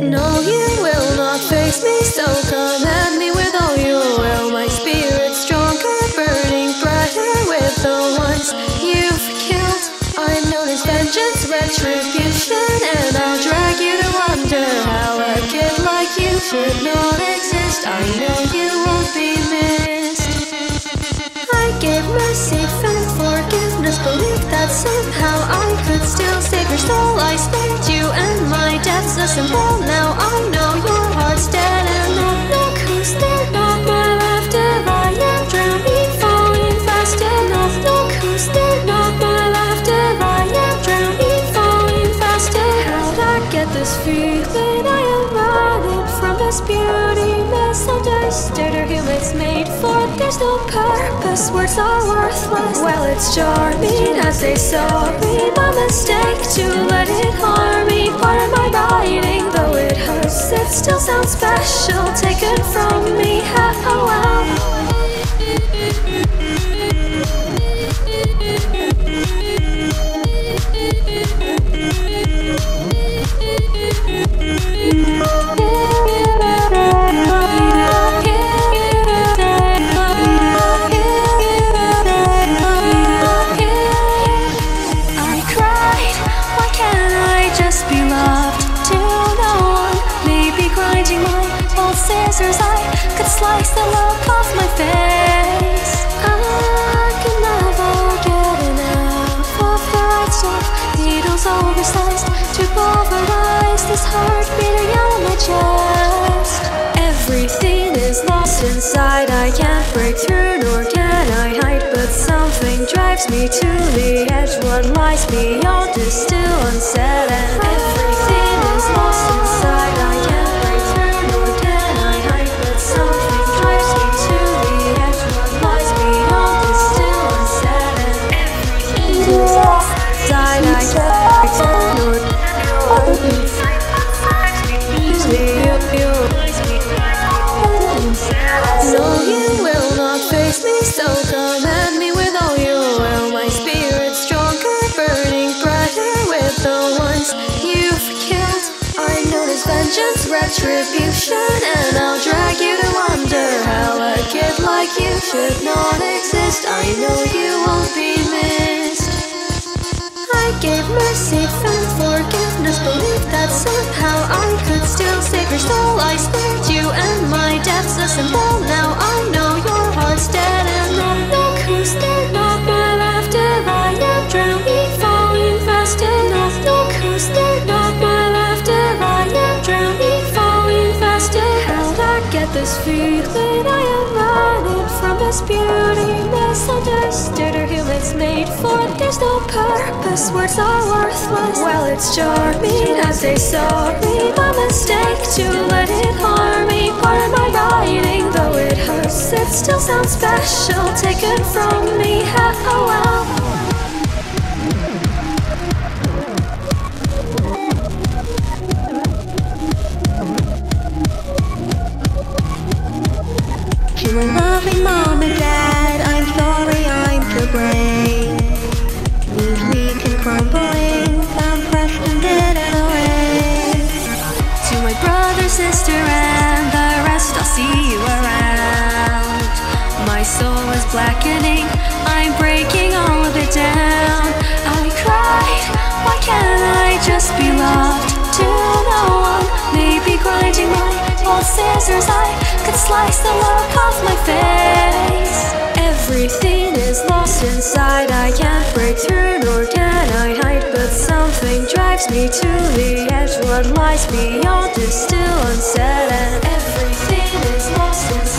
No, you will not face me, so come at me with all your will. My spirit's stronger, burning brighter with the ones you've killed. I'm known as vengeance, retribution, and I'll drag you to wonder how a kid like you should not exist. I know you won't be missed. I gave mercy, found forgiveness, believed that somehow I could still save your soul. I spared you and my death's a symbol. Now I know your heart's dead and not look who's there. Not my laughter, I am drowning, falling fast enough. Look who's there, not my laughter, I am drowning, falling faster. How'd I get this feeling? I am running from this beauty, misunderstood or who it's made for. There's no purpose, words are worthless. Well, it's charming as they saw me. My mistake to let it harm me. Part of my writing, though it hurts, it still sounds special. Taken from me, oh well. Scissors, I could slice the look off my face. I can never get enough of the right stuff. Needles oversized to pulverize this heart beating out of my chest. Everything is lost inside. I can't break through, nor can I hide. But something drives me to the edge. What lies beyond is still unsaid, and everything is lost inside. I can't break through, nor can I hide. But something drives me to the edge. What lies beyond is still unsaid, and everything is lost inside. I can't break through, nor can I hide. No, you will not face me, so come at me with all your will. My spirit's stronger, burning brighter with the ones you've killed. I'm known as vengeance, retribution, and I'll drag you to wonder how a kid like you should not exist. I know you won't be missed. I gave mercy, found forgiveness, believed that somehow I could still save your soul. I spared you and my death's a symbol. Now I know your heart's dead and not look who's there. Not my laughter, I am drowning, falling fast enough. Look who's there, not my laughter, I am drowning, falling faster. How'd I get this feeling? I am running from this beauty, misunderstood or who it's made for. There's no purpose, words are worthless. Well, it's charming as they saw me. My mistake to let it harm me. Part of my writing, though it hurts, it still sounds special. Taken from me, oh well. To my loving mom and dad, I'm sorry I'm so brave. These weak and crumbling, I'm pressed and dead and away. To my brother, sister, and the rest, I'll see you around. My soul is blackening, I'm breaking all of it down. I cried, why can't I just be loved? To no one, maybe grinding my old scissors, I could slice the look off my face. Everything is lost inside. I can't break through, nor can I hide. But something drives me to the edge. What lies beyond is still unsaid, and everything is lost inside.